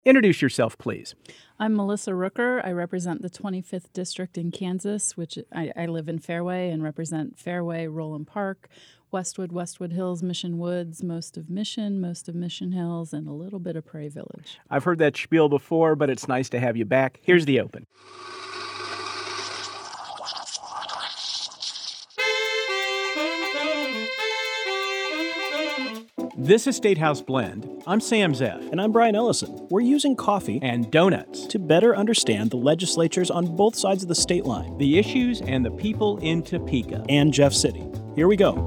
Introduce yourself, please. I'm Melissa Rooker. I represent the 25th District in Kansas, which I live in Fairway and represent Fairway, Roland Park, Westwood Hills, Mission Woods, most of Mission Hills, and a little bit of Prairie Village. I've heard that spiel before, but it's nice to have you back. Here's the open. This is State House Blend. I'm Sam Zeff. And I'm Brian Ellison. We're using coffee And donuts. to better understand the legislatures on both sides of the state line The issues and the people in Topeka. and Jeff City. Here we go.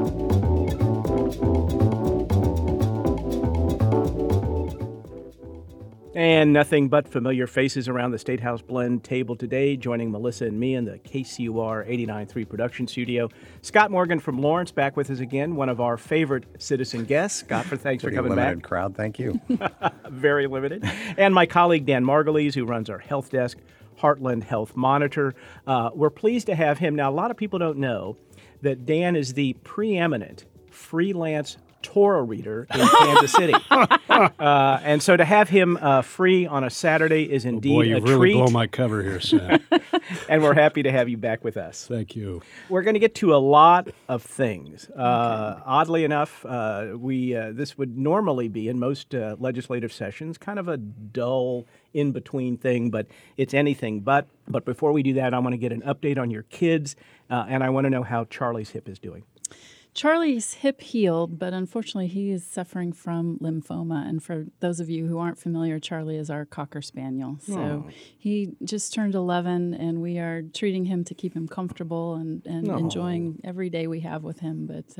And nothing but familiar faces around the State House Blend table today, joining Melissa and me in the KCUR 89.3 production studio. Scott Morgan from Lawrence back with us again, one of our favorite citizen guests. Scott, thanks for coming limited back. Crowd, thank you. Very limited. And my colleague Dan Margulies, who runs our health desk, Heartland Health Monitor. We're pleased to have him. Now, a lot of people don't know that Dan is the preeminent freelance Torah reader in Kansas City. And so to have him free on a Saturday is indeed Boy, a you've treat. really blown my cover here, Sam. And we're happy to have you back with us. Thank you. We're going to get to a lot of things. Oddly enough, this would normally be in most legislative sessions kind of a dull in-between thing, but it's anything but. But before we do that, I want to get an update on your kids, and I want to know how Charlie's hip is doing. Charlie's hip healed, but unfortunately he is suffering from lymphoma. And for those of you who aren't familiar, Charlie is our Cocker Spaniel. So he just turned 11, and we are treating him to keep him comfortable and enjoying every day we have with him. But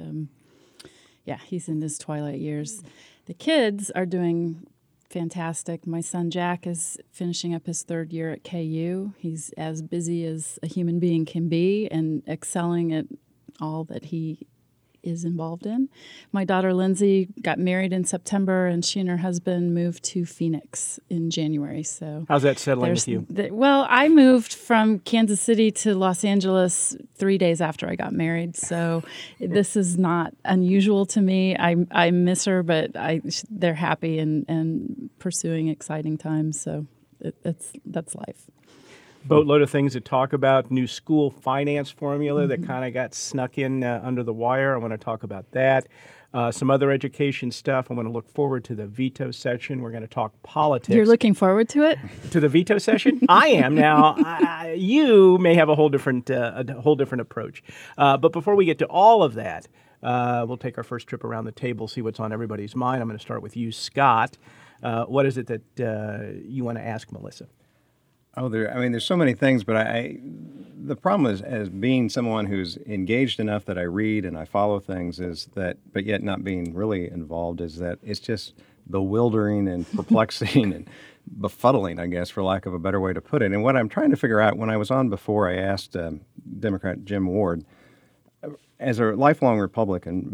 he's in his twilight years. The kids are doing fantastic. My son Jack is finishing up his third year at KU. He's as busy as a human being can be and excelling at all that he is involved in. My daughter Lindsay got married in September, and she and her husband moved to Phoenix in January. So how's that settling with you? Well, I moved from Kansas City to Los Angeles 3 days after I got married, so this is not unusual to me. I miss her, but they're happy and pursuing exciting times. So that's life. Boatload of things to talk about. New school finance formula that kind of got snuck in under the wire. I want to talk about that. Some other education stuff. I want to look forward to the veto session. We're going to talk politics. You're looking forward to it? To the veto session? I am. Now, you may have a whole different approach. But before we get to all of that, we'll take our first trip around the table, see what's on everybody's mind. I'm going to start with you, Scott. What is it that you want to ask Melissa? Oh, there's so many things, but the problem is, as being someone who's engaged enough that I read and I follow things, but yet not being really involved, is that it's just bewildering and perplexing and befuddling, I guess, for lack of a better way to put it. And what I'm trying to figure out, when I was on before, I asked Democrat Jim Ward, as a lifelong Republican,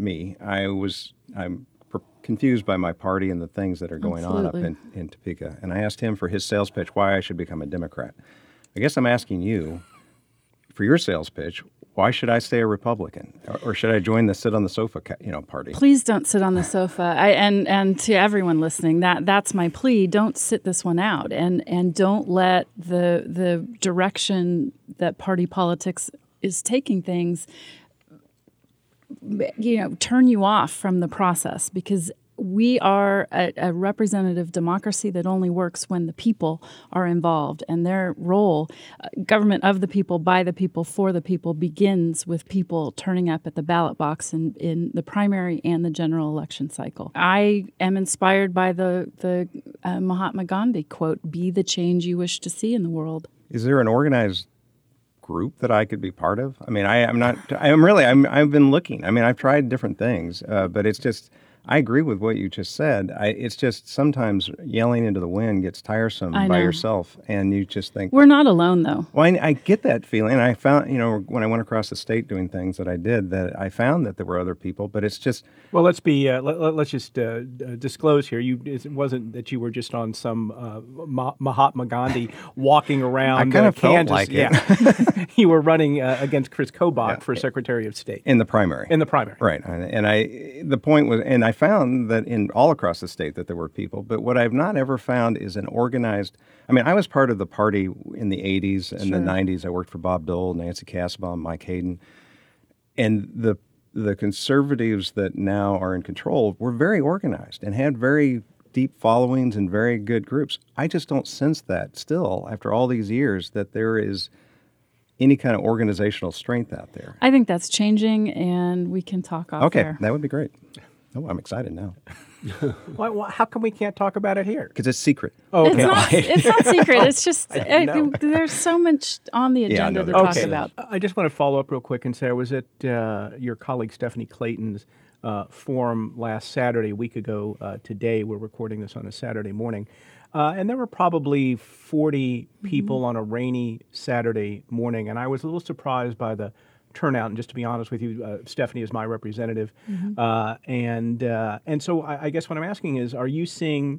I'm confused by my party and the things that are going on up in Topeka. And I asked him for his sales pitch why I should become a Democrat. I guess I'm asking you, for your sales pitch, why should I stay a Republican? Or should I join the sit on the sofa party? Please don't sit on the sofa. And to everyone listening, that's my plea. Don't sit this one out. And don't let the direction that party politics is taking things turn you off from the process, because we are a representative democracy that only works when the people are involved, and their role, government of the people, by the people, for the people, begins with people turning up at the ballot box in the primary and the general election cycle. I am inspired by the Mahatma Gandhi quote, "Be the change you wish to see in the world." Is there an organized group that I could be part of? I mean, I've been looking. I mean, I've tried different things, but it's just, I agree with what you just said. It's just sometimes yelling into the wind gets tiresome by yourself, and you just think... We're not alone, though. Well, I get that feeling. And I found, when I went across the state doing things that I did, that I found that there were other people, but it's just... Well, let's just disclose here. It wasn't that you were just on some Mahatma Gandhi walking around I kind of Kansas. felt like it. Yeah. You were running against Chris Kobach for Secretary of State. In the primary. In the primary. Right. And the point was, and I found that in all across the state that there were people, but what I've not ever found is an organized. I mean, I was part of the party in the 80s and the 90s. I worked for Bob Dole, Nancy Kassebaum, Mike Hayden, and the conservatives that now are in control were very organized and had very deep followings and very good groups. I just don't sense that still, after all these years, that there is any kind of organizational strength out there. I think that's changing, and we can talk off Okay, air. that would be great. Oh, I'm excited now. How come we can't talk about it here? Because it's secret. Oh, okay. It's not secret. It's just there's so much on the agenda to talk about. I just want to follow up real quick and say I was at your colleague Stephanie Clayton's forum last Saturday, a week ago today. We're recording this on a Saturday morning. And there were probably 40 people on a rainy Saturday morning. And I was a little surprised by the turnout. And just to be honest with you, Stephanie is my representative. And so I guess what I'm asking is, are you seeing,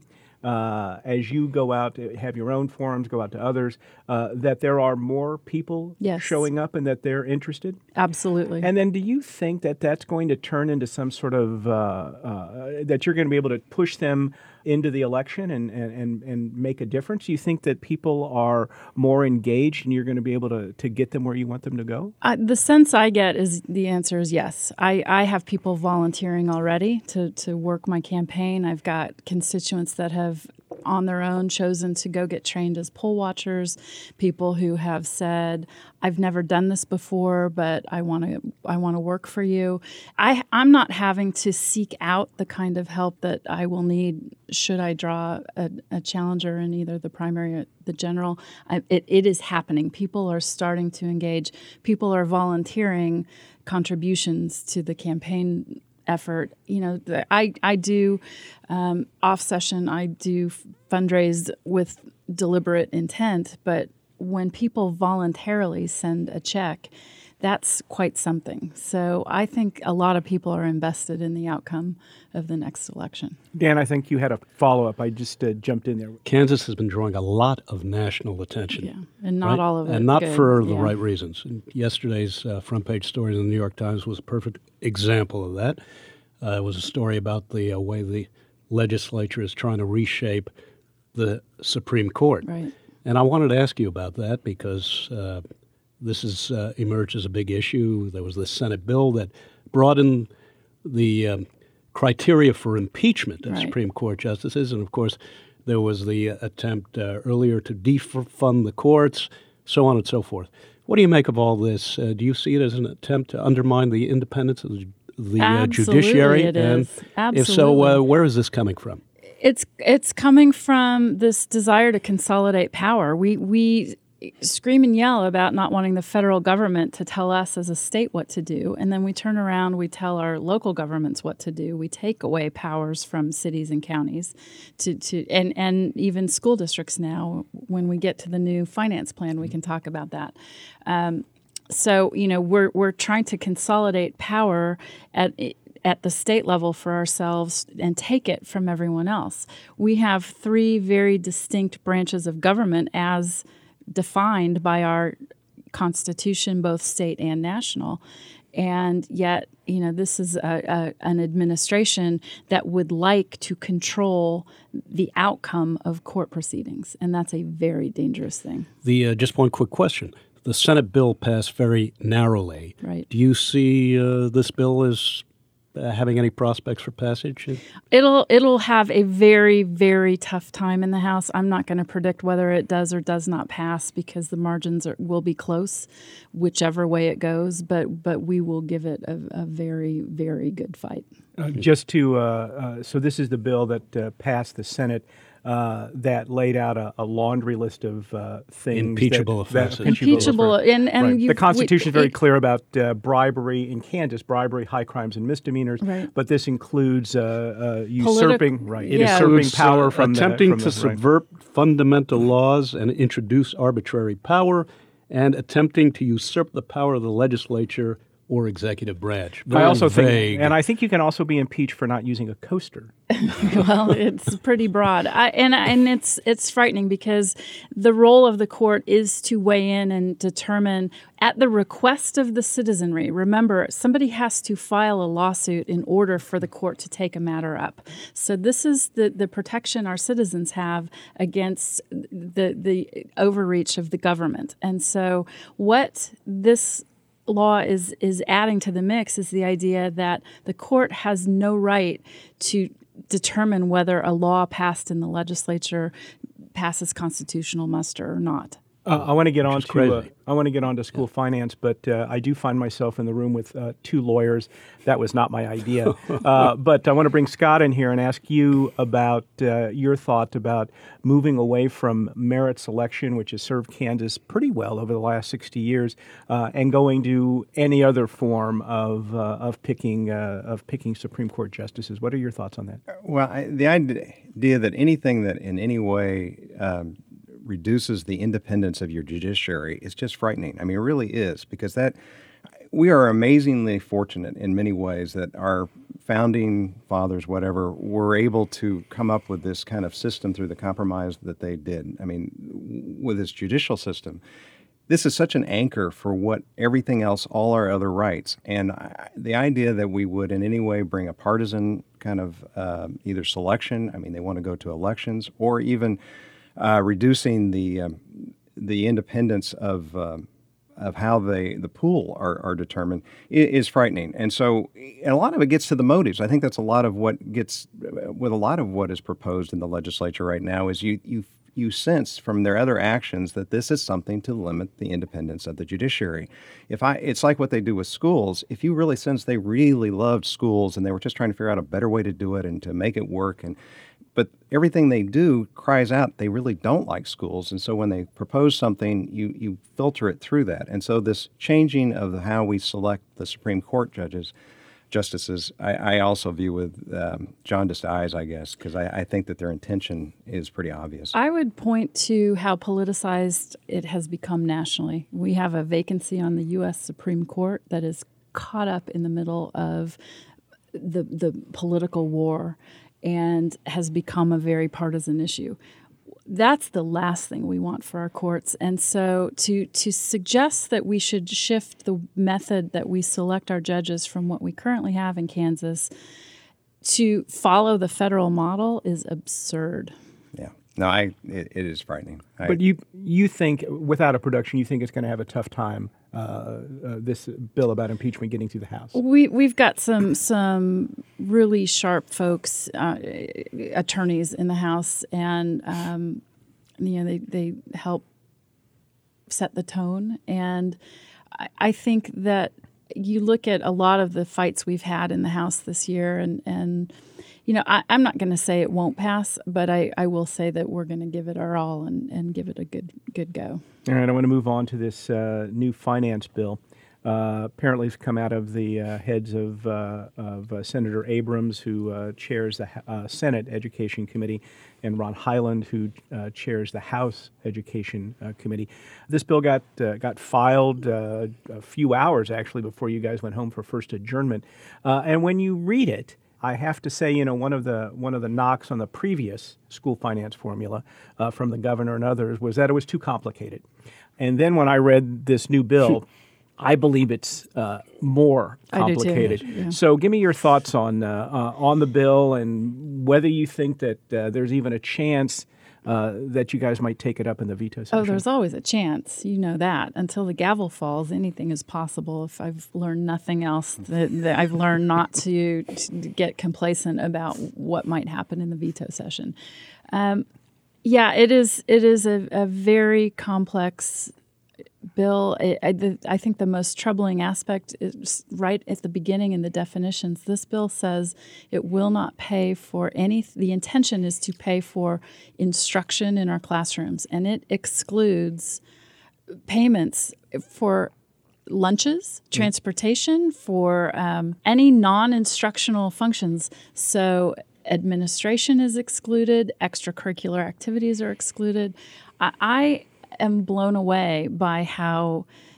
as you go out, have your own forums, go out to others, that there are more people showing up and that they're interested? Absolutely. And then do you think that that's going to turn into some sort of, that you're going to be able to push them into the election and make a difference? Do you think that people are more engaged and you're going to be able to get them where you want them to go? The sense I get is the answer is yes. I have people volunteering already to work my campaign. I've got constituents that have on their own chosen to go get trained as poll watchers, people who have said, I've never done this before, but I want to work for you. I'm not having to seek out the kind of help that I will need should I draw a challenger in either the primary or the general. It is happening. People are starting to engage. People are volunteering contributions to the campaign effort. You know, I do off session, I do fundraise with deliberate intent, but when people voluntarily send a check, that's quite something. So I think a lot of people are invested in the outcome of the next election. Dan, I think you had a follow-up. I just jumped in there. Kansas has been drawing a lot of national attention. Yeah, and not all of it. And not good. for the right reasons. And yesterday's front page story in the New York Times was a perfect example of that. It was a story about the way the legislature is trying to reshape the Supreme Court. Right. And I wanted to ask you about that because this has emerged as a big issue. There was this Senate bill that brought in the criteria for impeachment of Supreme Court justices. And, of course, there was the attempt earlier to defund the courts, so on and so forth. What do you make of all this? Do you see it as an attempt to undermine the independence of the judiciary? It is. Absolutely. If so, where is this coming from? It's coming from this desire to consolidate power. We scream and yell about not wanting the federal government to tell us as a state what to do, and then we turn around, we tell our local governments what to do. We take away powers from cities and counties and even school districts now. When we get to the new finance plan, we can talk about that. So, you know, we're trying to consolidate power at the state level for ourselves and take it from everyone else. We have three very distinct branches of government as defined by our Constitution, both state and national. And yet, you know, this is an administration that would like to control the outcome of court proceedings. And that's a very dangerous thing. Just one quick question. The Senate bill passed very narrowly. Right. Do you see this bill as having any prospects for passage? It'll have a very, very tough time in the House. I'm not going to predict whether it does or does not pass because the margins will be close, whichever way it goes. But we will give it a very, very good fight. So this is the bill that passed the Senate. That laid out a laundry list of things. Impeachable offenses. Impeachable. And right. The Constitution is very clear about bribery in Kansas, bribery, high crimes, and misdemeanors. Right. But this includes usurping, usurping power from attempting to subvert fundamental laws and introduce arbitrary power, and attempting to usurp the power of the legislature or executive branch. I also vague. think, and I think you can also be impeached for not using a coaster. Well, it's pretty broad, and it's frightening because the role of the court is to weigh in and determine at the request of the citizenry. Remember, somebody has to file a lawsuit in order for the court to take a matter up. So this is the protection our citizens have against the overreach of the government. And so what this law is adding to the mix is the idea that the court has no right to determine whether a law passed in the legislature passes constitutional muster or not. I want to get on crazy. to school finance, but I do find myself in the room with two lawyers. That was not my idea. But I want to bring Scott in here and ask you about your thought about moving away from merit selection, which has served Kansas pretty well over the last 60 years, and going to any other form of picking Supreme Court justices. What are your thoughts on that? Well, the idea that anything that in any way reduces the independence of your judiciary is just frightening. I mean, it really is, because we are amazingly fortunate in many ways that our founding fathers, whatever, were able to come up with this kind of system through the compromise that they did. I mean, with this judicial system, this is such an anchor for what everything else, all our other rights. And the idea that we would in any way bring a partisan kind of either selection, I mean, they want to go to elections, or even reducing the independence of how the pool are determined is frightening. And so, and a lot of it gets to the motives. I think that's a lot of what gets with a lot of what is proposed in the legislature right now is you sense from their other actions that this is something to limit the independence of the judiciary. It's like what they do with schools. If you really sense they really loved schools and they were just trying to figure out a better way to do it and to make it work, but everything they do cries out they really don't like schools. And so when they propose something, you filter it through that. And so this changing of how we select the Supreme Court justices, I also view with jaundiced eyes, I guess, because I think that their intention is pretty obvious. I would point to how politicized it has become nationally. We have a vacancy on the U.S. Supreme Court that is caught up in the middle of the political war and has become a very partisan issue. That's the last thing we want for our courts. And so to suggest that we should shift the method that we select our judges from what we currently have in Kansas to follow the federal model is absurd. Yeah. No, it is frightening. But you think, without a production, you think it's going to have a tough time, this bill about impeachment getting through the House? We've got some really sharp folks, attorneys in the House, and they help set the tone. And I think that you look at a lot of the fights we've had in the House this year, and I'm not going to say it won't pass, but I will say that we're going to give it our all and give it a good go. All right, I want to move on to this new finance bill. Apparently, it's come out of the heads of Senator Abrams, who chairs the Senate Education Committee, and Ron Hyland, who chairs the House Education Committee. This bill got filed a few hours, actually, before you guys went home for first adjournment. And when you read it, I have to say, one of the knocks on the previous school finance formula from the governor and others was that it was too complicated. And then when I read this new bill, I believe it's more complicated. I do too. Yeah. So give me your thoughts on the bill and whether you think that there's even a chance that you guys might take it up in the veto session. Oh, there's always a chance. You know that. Until the gavel falls, anything is possible. If I've learned nothing else, that I've learned not to get complacent about what might happen in the veto session. Yeah, it is a very complex bill. I think the most troubling aspect is right at the beginning in the definitions. This bill says it will not pay for the intention is to pay for instruction in our classrooms, and it excludes payments for lunches, transportation, for any non-instructional functions. So administration is excluded, extracurricular activities are excluded. I am blown away by how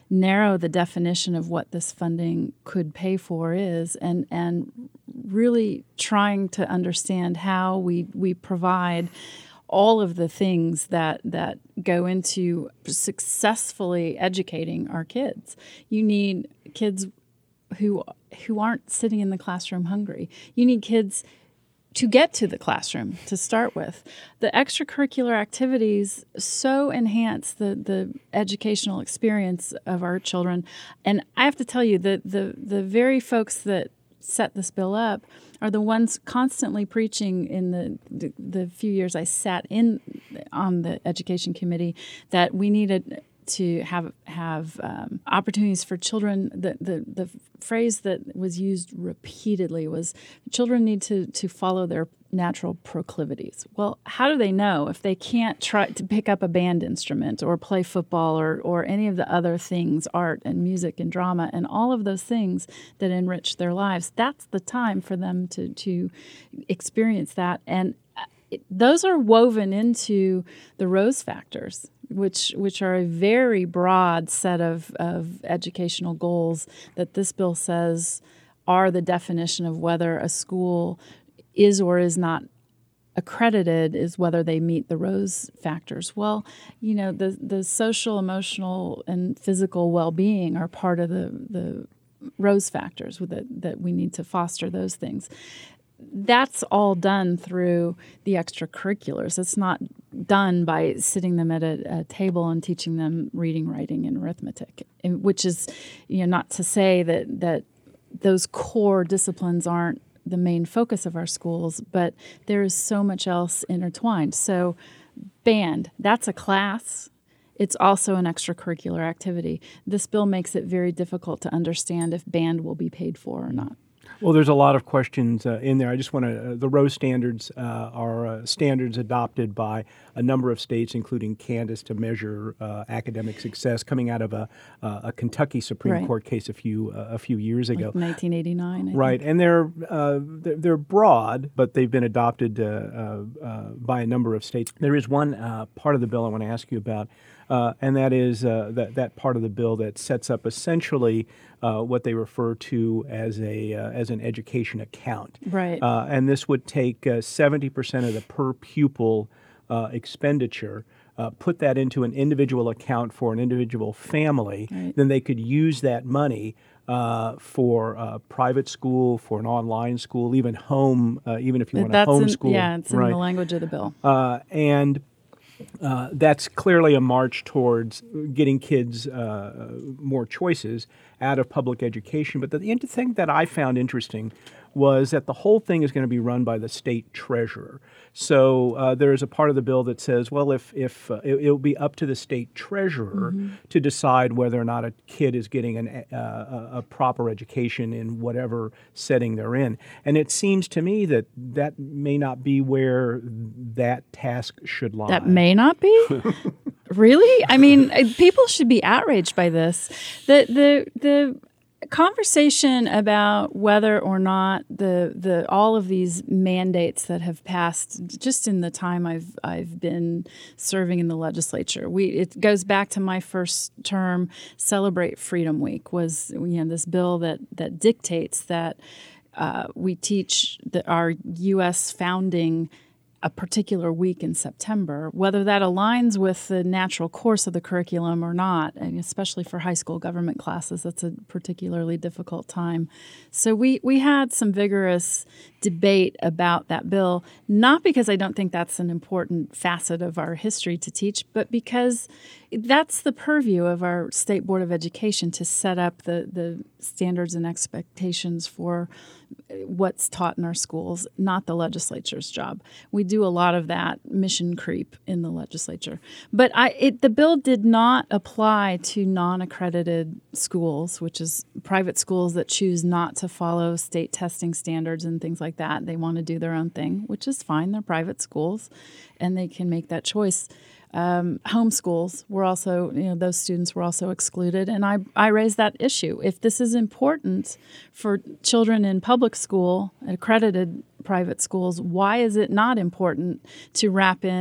narrow the definition of what this funding could pay for is, and really trying to understand how we provide all of the things that go into successfully educating our kids. You need kids who aren't sitting in the classroom hungry. You need kids to get to the classroom to start with. The extracurricular activities so enhance the educational experience of our children. And I have to tell you that the very folks that set this bill up are the ones constantly preaching in the few years I sat in on the education committee that we needed to have opportunities for children. The phrase that was used repeatedly was children need to follow their natural proclivities. Well, how do they know if they can't try to pick up a band instrument or play football or any of the other things, art and music and drama and all of those things that enrich their lives? That's the time for them to experience that. And those are woven into the Rose Factors, which are a very broad set of educational goals that this bill says are the definition of whether a school is or is not accredited, is whether they meet the Rose Factors. Well, the social, emotional, and physical well-being are part of the Rose Factors that we need to foster those things. That's all done through the extracurriculars. It's not done by sitting them at a table and teaching them reading, writing, and arithmetic, which is, not to say that those core disciplines aren't the main focus of our schools, but there is so much else intertwined. So band, that's a class. It's also an extracurricular activity. This bill makes it very difficult to understand if band will be paid for or not. Well, there's a lot of questions in there. I just want to, the Rose standards are standards adopted by a number of states, including Kansas, to measure academic success, coming out of a Kentucky Supreme Court case a few years ago. Like 1989, right, and they're broad, but they've been adopted by a number of states. There is one part of the bill I want to ask you about, and that is that part of the bill that sets up essentially what they refer to as an education account. Right. And this would take 70% of the per pupil expenditure, put that into an individual account for an individual family. Right. Then they could use that money for private school, for an online school, even home, even if you want to homeschool. It's in the language of the bill. And that's clearly a march towards getting kids more choices out of public education. But the thing that I found interesting was that the whole thing is going to be run by the state treasurer. So there is a part of the bill that says, well, if it will be up to the state treasurer to decide whether or not a kid is getting a proper education in whatever setting they're in. And it seems to me that may not be where that task should lie. That may not be? Really? I mean, people should be outraged by this. The conversation about whether or not the all of these mandates that have passed just in the time I've been serving in the legislature, it goes back to my first term. Celebrate Freedom Week was this bill that dictates that we teach our U.S. founding a particular week in September, whether that aligns with the natural course of the curriculum or not, and especially for high school government classes, that's a particularly difficult time. So we had some vigorous debate about that bill, not because I don't think that's an important facet of our history to teach, but because that's the purview of our State Board of Education to set up the standards and expectations for what's taught in our schools, not the legislature's job. We do a lot of that mission creep in the legislature. But the bill did not apply to non-accredited schools, which is private schools that choose not to follow state testing standards and things like that. They want to do their own thing, which is fine. They're private schools, and they can make that choice. Homeschools were also, those students were also excluded. And I raised that issue. If this is important for children in public school, accredited private schools, why is it not important to wrap in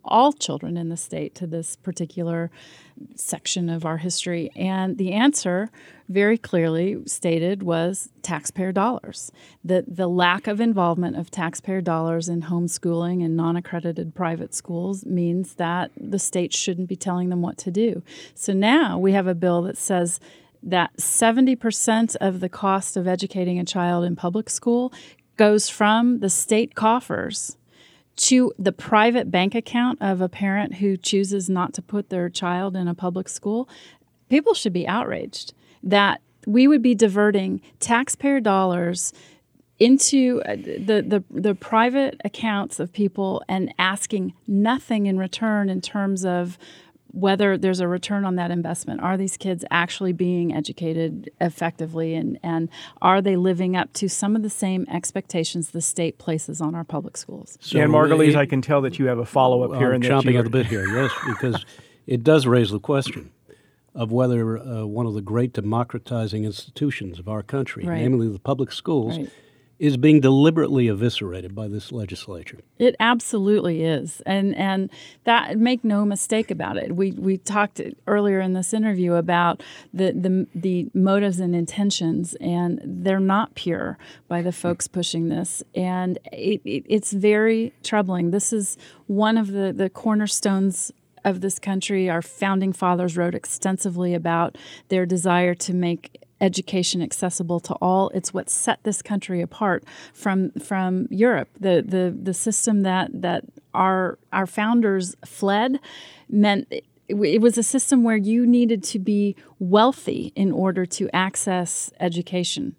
all children in the state to this particular section of our history? And the answer, very clearly stated, was taxpayer dollars. The lack of involvement of taxpayer dollars in homeschooling and non-accredited private schools means that the state shouldn't be telling them what to do. So now we have a bill that says that 70% of the cost of educating a child in public school goes from the state coffers to the private bank account of a parent who chooses not to put their child in a public school. People should be outraged that we would be diverting taxpayer dollars into the private accounts of people and asking nothing in return in terms of whether there's a return on that investment. Are these kids actually being educated effectively, and are they living up to some of the same expectations the state places on our public schools? So Dan Margulies, I can tell that you have a follow-up here. I'm chomping at the bit here, yes, because it does raise the question of whether one of the great democratizing institutions of our country, namely the public schools, is being deliberately eviscerated by this legislature. It absolutely is. And that, make no mistake about it. We talked earlier in this interview about the motives and intentions, and they're not pure by the folks pushing this. And it's very troubling. This is one of the cornerstones of this country. Our founding fathers wrote extensively about their desire to make education accessible to all. It's what set this country apart from Europe. The system that our founders fled meant it was a system where you needed to be wealthy in order to access education.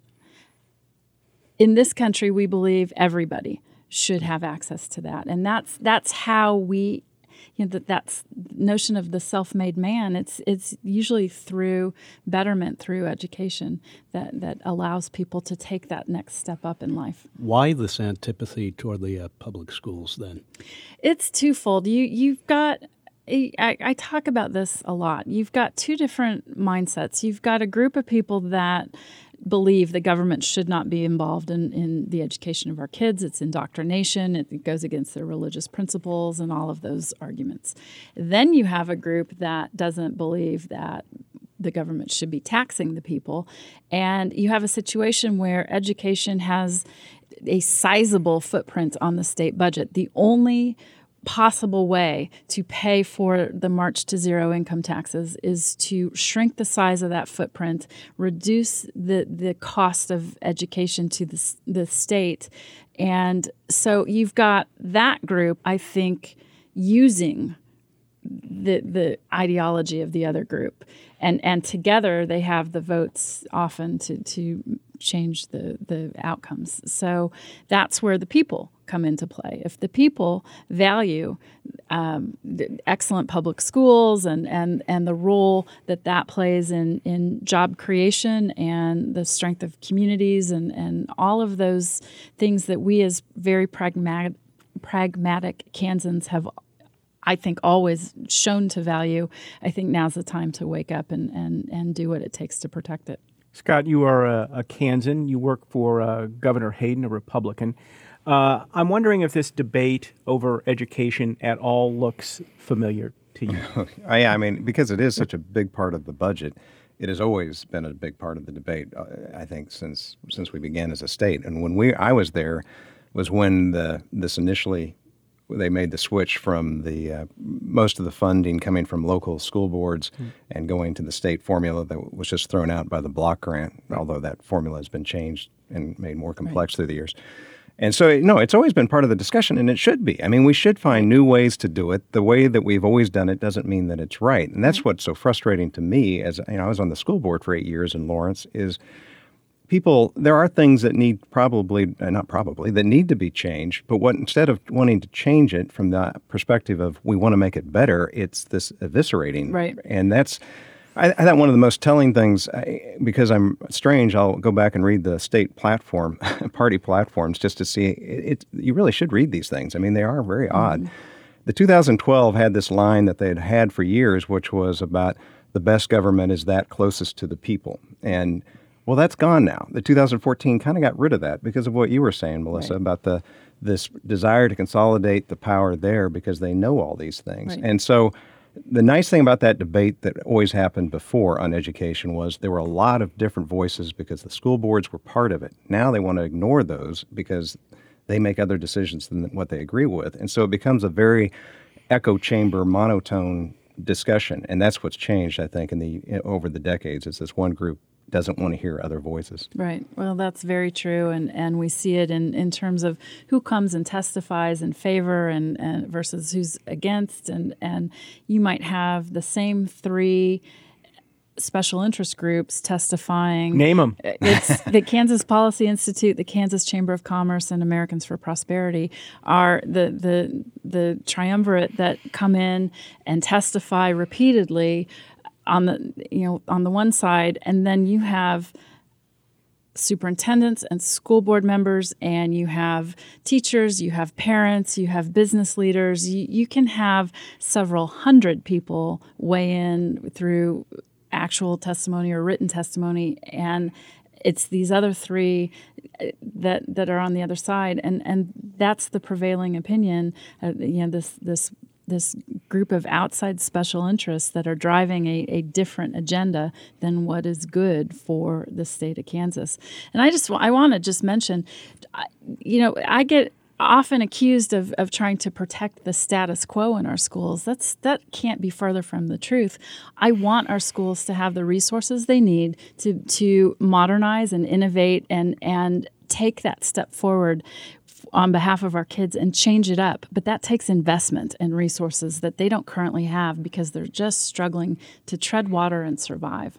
In this country, we believe everybody should have access to that, and that's how we. That's notion of the self-made man. It's usually through betterment, through education, that allows people to take that next step up in life. Why this antipathy toward the public schools then? It's twofold. You've got. I talk about this a lot. You've got two different mindsets. You've got a group of people that believe the government should not be involved in the education of our kids. It's indoctrination. It goes against their religious principles and all of those arguments. Then you have a group that doesn't believe that the government should be taxing the people. And you have a situation where education has a sizable footprint on the state budget. The only possible way to pay for the march to zero income taxes is to shrink the size of that footprint, reduce the cost of education to the state. And so you've got that group, I think, using the ideology of the other group. And together they have the votes often to change the outcomes. So that's where the people come into play. If the people value excellent public schools and the role that plays in job creation and the strength of communities and all of those things that we as very pragmatic Kansans have, I think, always shown to value, I think now's the time to wake up and do what it takes to protect it. Scott, you are a Kansan. You work for Governor Hayden, a Republican. I'm wondering if this debate over education at all looks familiar to you. Yeah, I mean, because it is such a big part of the budget, it has always been a big part of the debate, I think, since we began as a state. And when I was there was when this initially they made the switch from the most of the funding coming from local school boards and going to the state formula that was just thrown out by the block grant, although that formula has been changed and made more complex through the years. And so, it's always been part of the discussion, and it should be. I mean, we should find new ways to do it. The way that we've always done it doesn't mean that it's right. And that's what's so frustrating to me, as I was on the school board for 8 years in Lawrence, is there are things that need that need to be changed, but instead of wanting to change it from the perspective of we want to make it better, it's this eviscerating. Right. And that's, I thought one of the most telling things, because I'm strange, I'll go back and read the state platform, party platforms, just to see it. You really should read these things. I mean, they are very odd. The 2012 had this line that they had had for years, which was about the best government is that closest to the people. And well, that's gone now. The 2014 kind of got rid of that because of what you were saying, Melissa, about the this desire to consolidate the power there because they know all these things. Right. And so the nice thing about that debate that always happened before on education was there were a lot of different voices because the school boards were part of it. Now they want to ignore those because they make other decisions than what they agree with. And so it becomes a very echo chamber, monotone discussion. And that's what's changed, I think, over the decades, is this one group doesn't want to hear other voices. Right. Well, that's very true. And we see it in terms of who comes and testifies in favor and versus who's against. And you might have the same three special interest groups testifying. Name them. It's the Kansas Policy Institute, the Kansas Chamber of Commerce, and Americans for Prosperity are the triumvirate that come in and testify repeatedly on the one side, and then you have superintendents and school board members, and you have teachers, you have parents, you have business leaders. You can have several hundred people weigh in through actual testimony or written testimony, and it's these other three that are on the other side, and that's the prevailing opinion. This group of outside special interests that are driving a different agenda than what is good for the state of Kansas. And I want to just mention, I get often accused of trying to protect the status quo in our schools. That can't be further from the truth. I want our schools to have the resources they need to modernize and innovate and take that step forward on behalf of our kids and change it up. But that takes investment and resources that they don't currently have because they're just struggling to tread water and survive.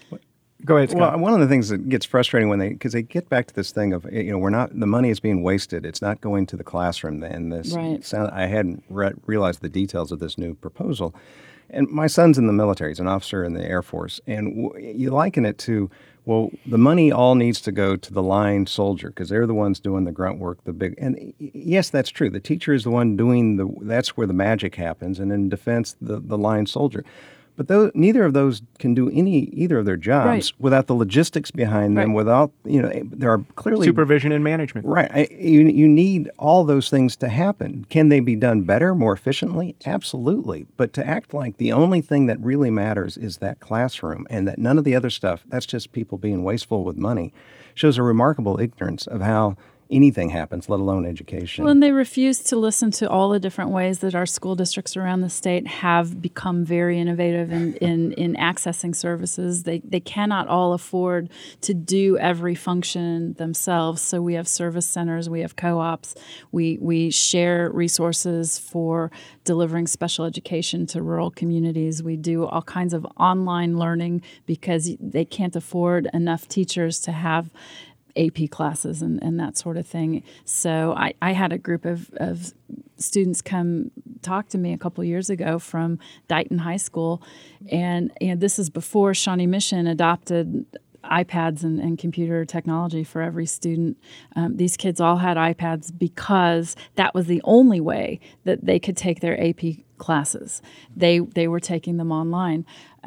Go ahead, Scott. Well, one of the things that gets frustrating because they get back to this thing of, the money is being wasted. It's not going to the classroom. And this, right. I hadn't realized the details of this new proposal. And my son's in the military. He's an officer in the Air Force. And you liken it to, well, the money all needs to go to the line soldier because they're the ones doing the grunt work, and yes, that's true. The teacher is the one that's where the magic happens. And in defense, the line soldier. But neither of those can do either of their jobs right. without the logistics behind them, right. without, there are clearly... Supervision and management. Right. You need all those things to happen. Can they be done better, more efficiently? Absolutely. But to act like the only thing that really matters is that classroom and that none of the other stuff, that's just people being wasteful with money, shows a remarkable ignorance of how anything happens, let alone education. Well, and they refuse to listen to all the different ways that our school districts around the state have become very innovative in accessing services. They cannot all afford to do every function themselves. So we have service centers, we have co-ops, we share resources for delivering special education to rural communities. We do all kinds of online learning because they can't afford enough teachers to have AP classes and that sort of thing. So I had a group of students come talk to me a couple years ago from Dighton High School, and this is before Shawnee Mission adopted iPads and computer technology for every student. These kids all had iPads because that was the only way that they could take their AP classes. They were taking them online.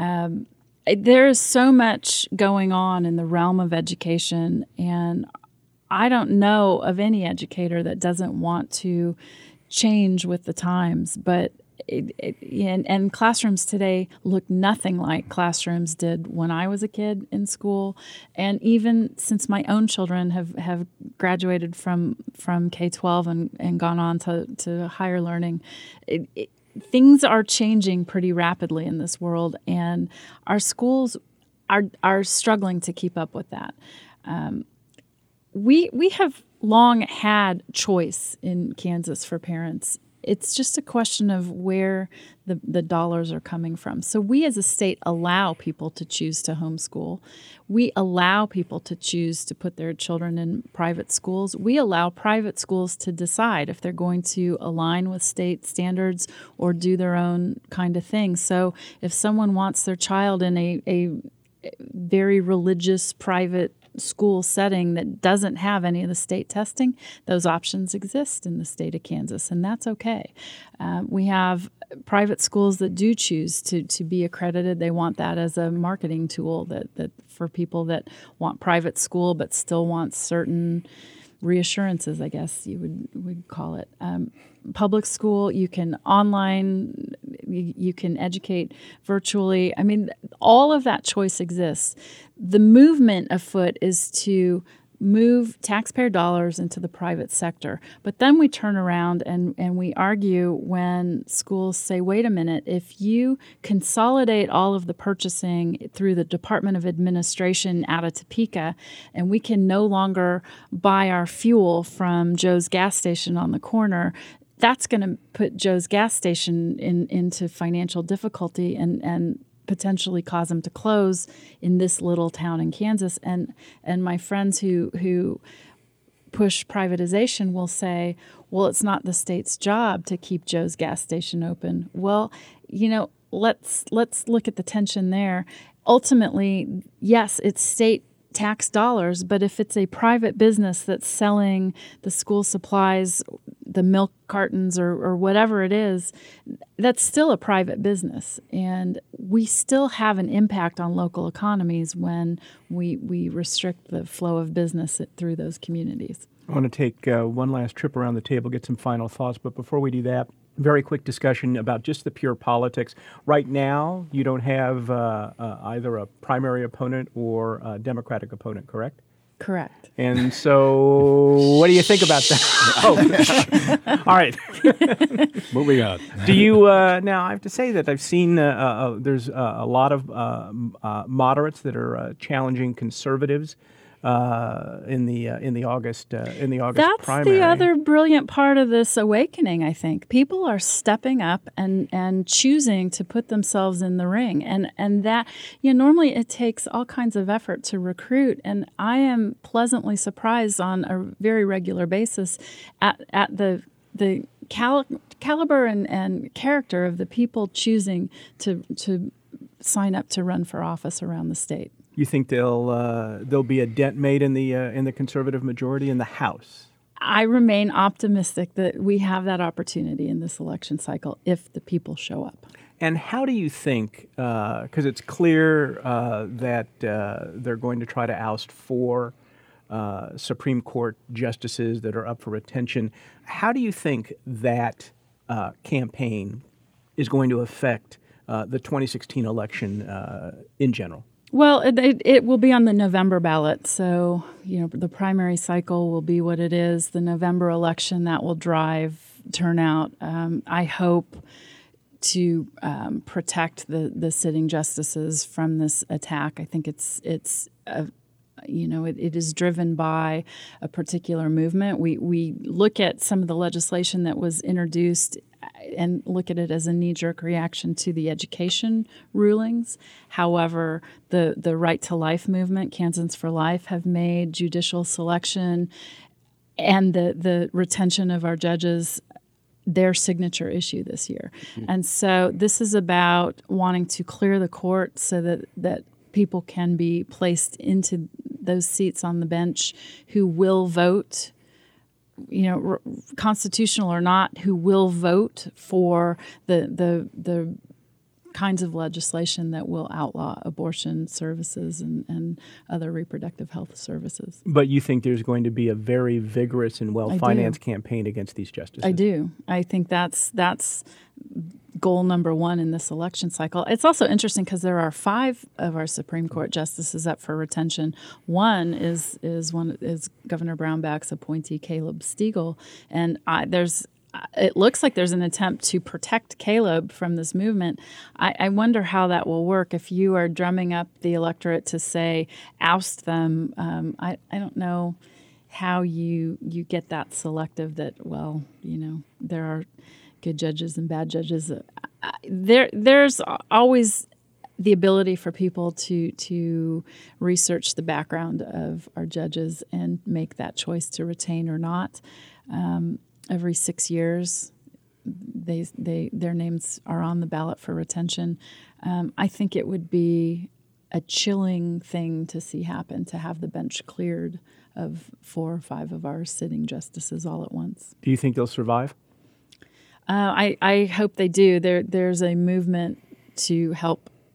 There is so much going on in the realm of education, and I don't know of any educator that doesn't want to change with the times. But and classrooms today look nothing like classrooms did when I was a kid in school, and even since my own children have graduated from K-12 and gone on to higher learning. Things are changing pretty rapidly in this world, and our schools are struggling to keep up with that. We have long had choice in Kansas for parents. It's just a question of where the dollars are coming from. So we as a state allow people to choose to homeschool. We allow people to choose to put their children in private schools. We allow private schools to decide if they're going to align with state standards or do their own kind of thing. So if someone wants their child in a very religious private school setting that doesn't have any of the state testing, those options exist in the state of Kansas, and that's okay. We have private schools that do choose to be accredited. They want that as a marketing tool that for people that want private school but still want certain reassurances, I guess you would call it. Public school, you can online, you can educate virtually. I mean, all of that choice exists. The movement afoot is to move taxpayer dollars into the private sector. But then we turn around and we argue when schools say, wait a minute, if you consolidate all of the purchasing through the Department of Administration out of Topeka, and we can no longer buy our fuel from Joe's gas station on the corner, that's going to put Joe's gas station into financial difficulty and potentially cause them to close in this little town in Kansas. And my friends who push privatization will say, well, it's not the state's job to keep Joe's gas station open. Well, let's look at the tension there. Ultimately, yes, it's state tax dollars, but if it's a private business that's selling the school supplies, the milk cartons or whatever it is, that's still a private business. And we still have an impact on local economies when we restrict the flow of business through those communities. I want to take one last trip around the table, get some final thoughts. But before we do that, very quick discussion about just the pure politics. Right now, you don't have either a primary opponent or a Democratic opponent, correct? Correct. And so what do you think about that? Oh, all right. Moving on. Do you, now I have to say that I've seen there's a lot of moderates that are challenging conservatives in the August primary. That's the other brilliant part of this awakening, I think. People are stepping up and choosing to put themselves in the ring. And that, normally it takes all kinds of effort to recruit. And I am pleasantly surprised on a very regular basis at the caliber and character of the people choosing to sign up to run for office around the state. You think there'll be a dent made in the conservative majority in the House? I remain optimistic that we have that opportunity in this election cycle if the people show up. And how do you think, because it's clear that they're going to try to oust 4 Supreme Court justices that are up for retention, how do you think that campaign is going to affect the 2016 election in general? Well, it will be on the November ballot. So, the primary cycle will be what it is. The November election, that will drive turnout. I hope to protect the sitting justices from this attack. I think it is driven by a particular movement. We look at some of the legislation that was introduced and look at it as a knee-jerk reaction to the education rulings. However, the Right to Life movement, Kansans for Life, have made judicial selection and the retention of our judges their signature issue this year. Mm-hmm. And so this is about wanting to clear the court so that people can be placed into those seats on the bench who will vote, constitutional or not, who will vote for the kinds of legislation that will outlaw abortion services and other reproductive health services. But you think there's going to be a very vigorous and well-financed campaign against these justices? I do. I think that's goal number 1 in this election cycle. It's also interesting because there are 5 of our Supreme Court justices up for retention. One is Governor Brownback's appointee, Caleb Stegall, and it looks like there's an attempt to protect Caleb from this movement. I wonder how that will work if you are drumming up the electorate to say oust them. I don't know how you get that selective that, there are good judges and bad judges. There's always the ability for people to research the background of our judges and make that choice to retain or not. Every 6 years, their names are on the ballot for retention. I think it would be a chilling thing to see happen, to have the bench cleared of 4 or 5 of our sitting justices all at once. Do you think they'll survive? I hope they do. There's a movement to help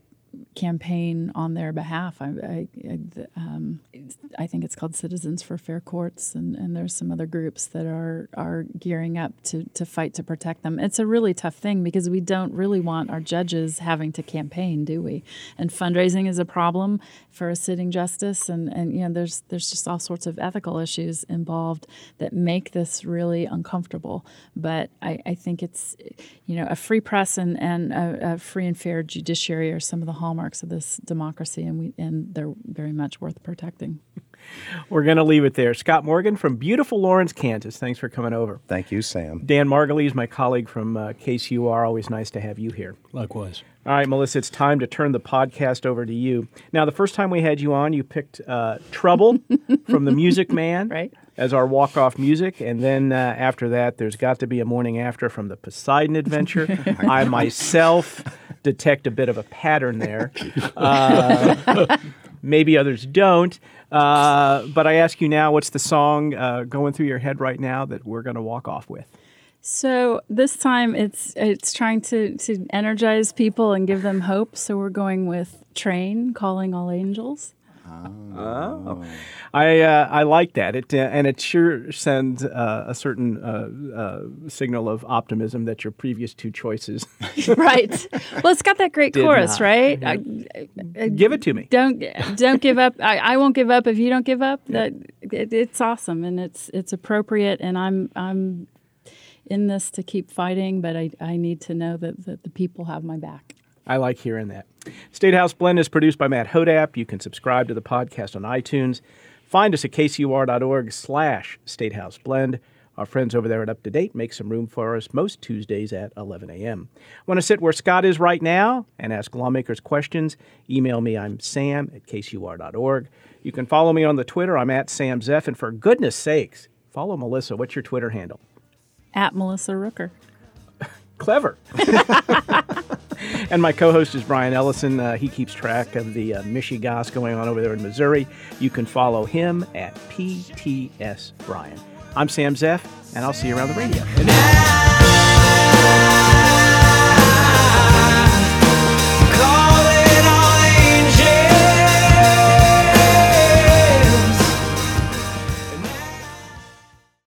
campaign on their behalf. I think it's called Citizens for Fair Courts, and there's some other groups that are gearing up to fight to protect them. It's a really tough thing because we don't really want our judges having to campaign, do we? And fundraising is a problem for a sitting justice, and there's just all sorts of ethical issues involved that make this really uncomfortable. But I think it's, a free press and a free and fair judiciary are some of the hallmarks of this democracy, and they're very much worth protecting. We're going to leave it there. Scott Morgan from beautiful Lawrence, Kansas. Thanks for coming over. Thank you, Sam. Dan Margulies, my colleague from KCUR. Always nice to have you here. Likewise. All right, Melissa, it's time to turn the podcast over to you. Now, the first time we had you on, you picked Trouble from The Music Man right. as our walk-off music. And then after that, there's Got to Be a Morning After from The Poseidon Adventure. I myself detect a bit of a pattern there. Maybe others don't. But I ask you now, what's the song going through your head right now that we're going to walk off with? So this time it's trying to energize people and give them hope. So we're going with Train, Calling All Angels. Oh. I like that. And it sure sends a certain signal of optimism that your previous two choices. Right. Well, it's got that great chorus, not. right? Give it to me. Don't give up. I won't give up if you don't give up. Yeah. It's awesome, and it's appropriate. And I'm in this to keep fighting, but I need to know that the people have my back. I like hearing that. State House Blend is produced by Matt Hodap. You can subscribe to the podcast on iTunes. Find us at kcur.org/StateHouseBlend. Our friends over there at Up to Date make some room for us most Tuesdays at 11 a.m. Want to sit where Scott is right now and ask lawmakers questions? Email me. I'm sam@kcur.org. You can follow me on the Twitter. I'm @SamZeff. And for goodness sakes, follow Melissa. What's your Twitter handle? @Melissa Rooker. Clever. And my co-host is Brian Ellison. He keeps track of the Michigas going on over there in Missouri. You can follow him at PTS Brian. I'm Sam Zeff, and I'll see you around the radio.